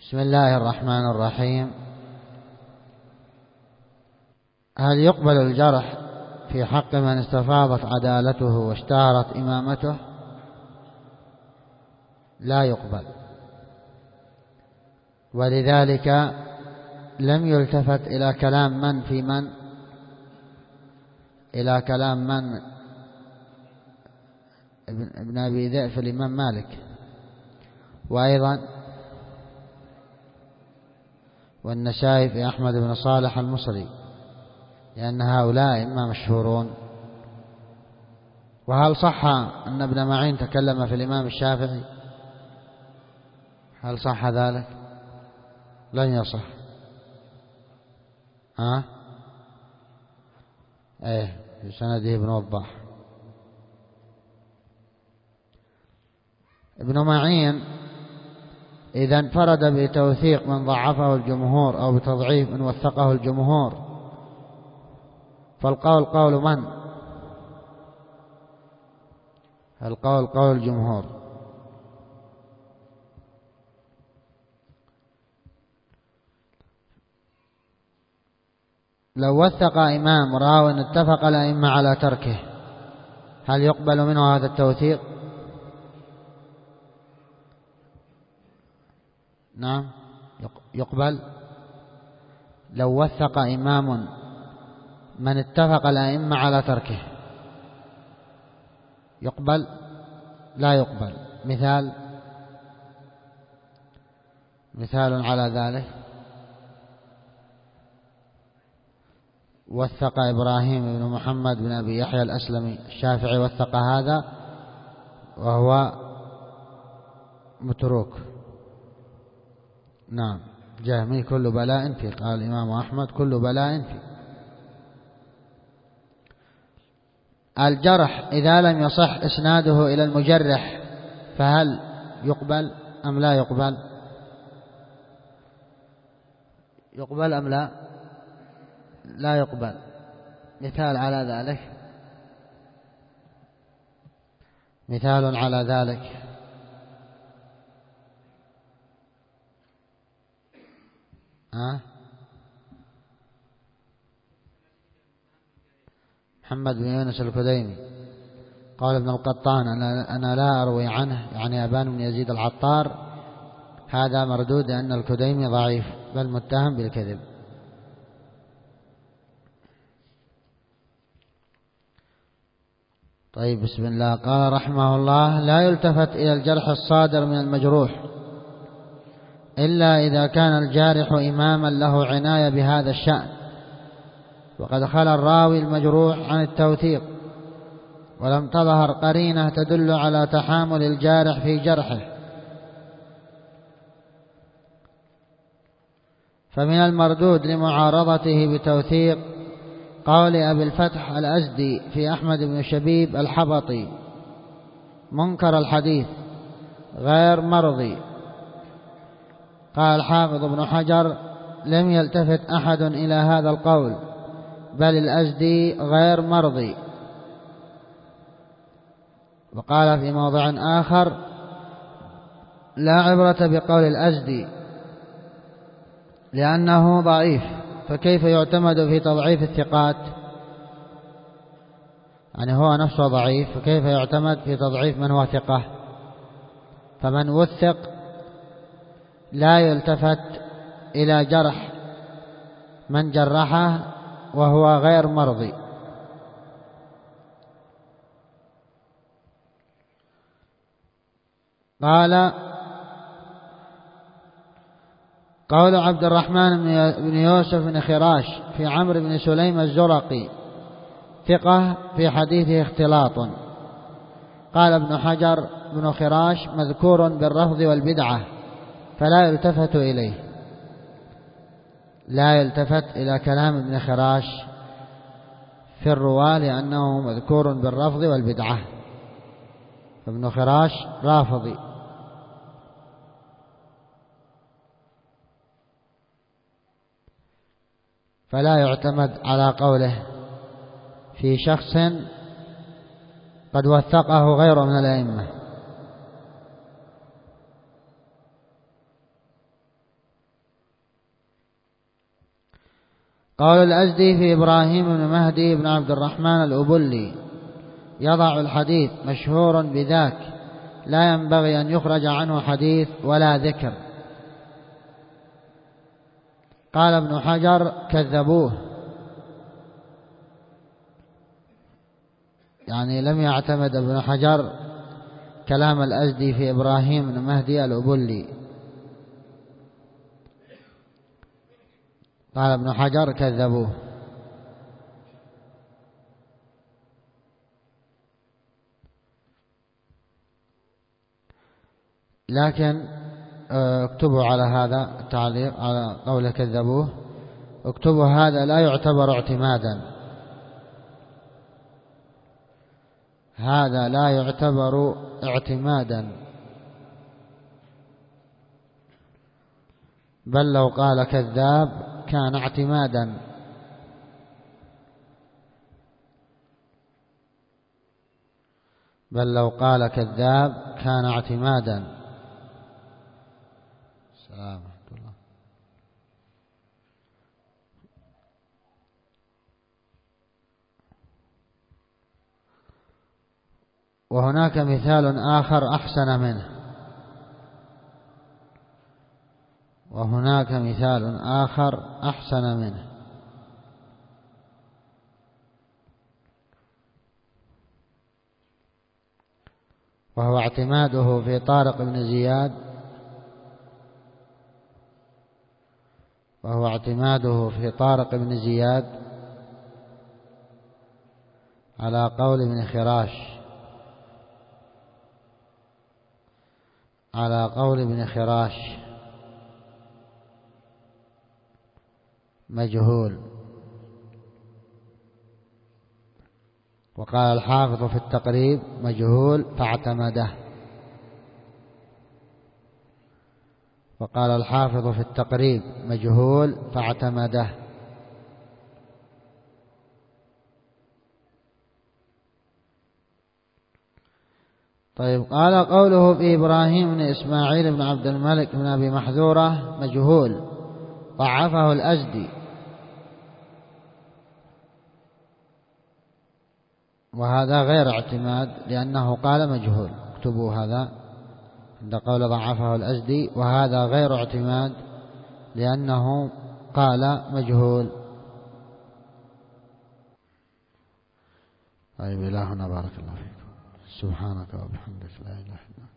بسم الله الرحمن الرحيم. هل يقبل الجرح في حق من استفاضت عدالته واشتهرت إمامته؟ لا يقبل، ولذلك لم يلتفت إلى كلام من في من، إلى كلام من ابن أبي ذئب في الإمام مالك، وأيضا والنسائي في أحمد بن صالح المصري، لأن هؤلاء إما مشهورون. وهل صح أن ابن معين تكلم في الإمام الشافعي؟ هل صح ذلك؟ لن يصح. في سنده ابن وضاح. ابن معين إذا انفرد بتوثيق من ضعفه الجمهور أو بتضعيف من وثقه الجمهور، فالقول قول من؟ القول قول الجمهور. لو وثق إمام راو اتفق الأئمة على تركه، هل يقبل منه هذا التوثيق؟ نعم يقبل. لو وثق إمام من اتفق الأئمة على تركه يقبل؟ لا يقبل. مثال على ذلك: وثق إبراهيم بن محمد بن أبي يحيى الأسلمي، الشافعي وثق هذا وهو متروك. نعم، جهمي كل بلاء فيه، قال الإمام أحمد كل بلاء فيه. الجرح إذا لم يصح إسناده إلى المجرح فهل يقبل أم لا يقبل؟ يقبل أم لا؟ لا يقبل. مثال على ذلك: محمد بن يونس الكديمي، قال ابن القطان أنا لا أروي عنه، يعني أبان بن يزيد العطار، هذا مردود لأن الكديمي ضعيف بل متهم بالكذب. طيب، بسم الله. قال رحمه الله: لا يلتفت إلى الجرح الصادر من المجروح إلا إذا كان الجارح إماما له عناية بهذا الشأن، وقد خلا الراوي المجروح عن التوثيق ولم تظهر قرينة تدل على تحامل الجارح في جرحه. فمن المردود لمعارضته بتوثيق قول أبي الفتح الأزدي في أحمد بن شبيب الحبطي: منكر الحديث غير مرضي. قال الحافظ ابن حجر: لم يلتفت أحد إلى هذا القول، بل الأزدي غير مرضي. وقال في موضع آخر: لا عبرة بقول الأزدي لأنه ضعيف، فكيف يعتمد في تضعيف الثقات؟ يعني هو نفسه ضعيف، فكيف يعتمد في تضعيف من هو ثقة؟ فمن وثق لا يلتفت إلى جرح من جرحه وهو غير مرضي. قال: قول عبد الرحمن بن يوسف بن خراش في عمرو بن سليم الزرقي: ثقة في حديثه اختلاط. قال ابن حجر: ابن خراش مذكور بالرفض والبدعة، فلا يلتفت إليه. لا يلتفت إلى كلام ابن خراش في الرواة لأنه مذكور بالرفض والبدعة، ابن خراش رافضي. فلا يعتمد على قوله في شخص قد وثقه غيره من الأئمة. قول الأزدي في إبراهيم بن مهدي بن عبد الرحمن الأبلي: يضع الحديث مشهور بذاك، لا ينبغي أن يخرج عنه حديث ولا ذكر. قال ابن حجر: كذبوه، يعني لم يعتمد ابن حجر كلام الأزدي في إبراهيم بن مهدي الأبلي. قال ابن حجر: كذبوه. لكن اكتبوا على هذا التعليق على قول كذبوه، اكتبوا هذا لا يعتبر اعتمادا، هذا لا يعتبر اعتمادا، بل لو قال كذاب كان اعتمادا. بل لو قال كذاب كان اعتمادا. السلام ورحمة الله. وهناك مثال آخر أحسن منه، وهناك مثال آخر أحسن منه، وهو اعتماده في طارق بن زياد، وهو اعتماده في طارق بن زياد على قول ابن خراش، على قول ابن خراش مجهول. وقال الحافظ في التقريب مجهول فاعتمده، وقال الحافظ في التقريب مجهول فاعتمده. طيب، قال قوله في إبراهيم بن إسماعيل بن عبد الملك بن أبي محذورة مجهول، ضعفه الأزدي، وهذا غير اعتماد لأنه قال مجهول. اكتبوا هذا عند قول ضعفه الأزدي، وهذا غير اعتماد لأنه قال مجهول. طيب، إلهنا بارك الله فيكم. سبحانك وبحمدك لا إله إلا أنت.